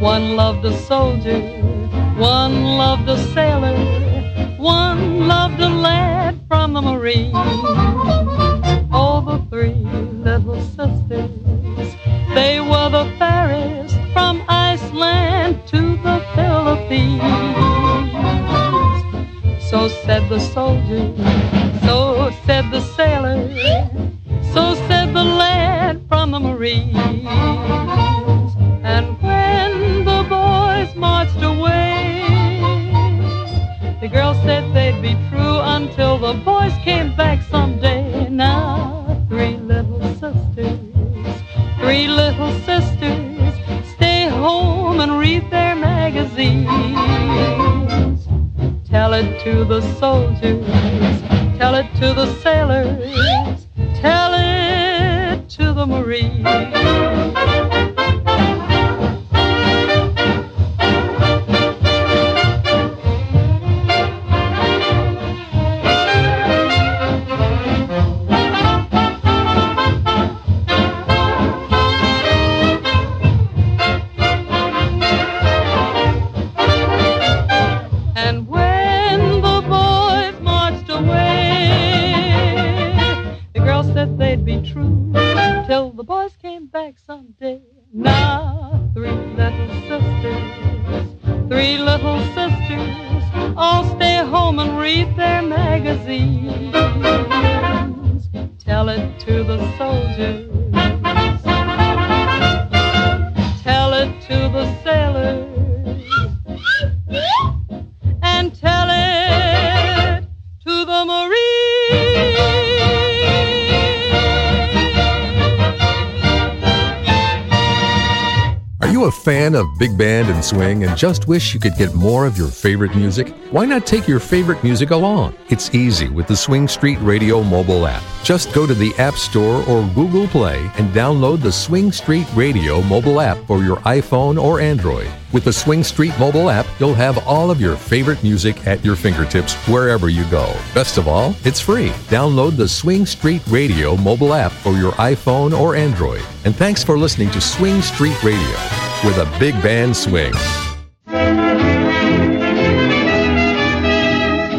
One loved a soldier, one loved a sailor, one loved a lad from the Marines. Oh, the three little sisters, they were the fairest from Iceland to the Philippines. So said the soldier, so said the sailor, so said the lad from the Marines. And when the boys marched away, the girls said they'd be true until the boys came back someday. Now, three little sisters, stay home and read their magazines. Tell it to the soldiers, tell it to the sailors, tell it to the Marines. Till the boys came back someday. Now, three little sisters, all stay home and read their magazines. Tell it to the soldiers, tell it to the sailors, and tell it to the Marines. Are you a fan of big band and swing and just wish you could get more of your favorite music? Why not take your favorite music along? It's easy with the Swing Street Radio mobile app. Just go to the App Store or Google Play and download the Swing Street Radio mobile app for your iPhone or Android. With the Swing Street mobile app, you'll have all of your favorite music at your fingertips wherever you go. Best of all, it's free. Download the Swing Street Radio mobile app for your iPhone or Android. And thanks for listening to Swing Street Radio, where the big band swings.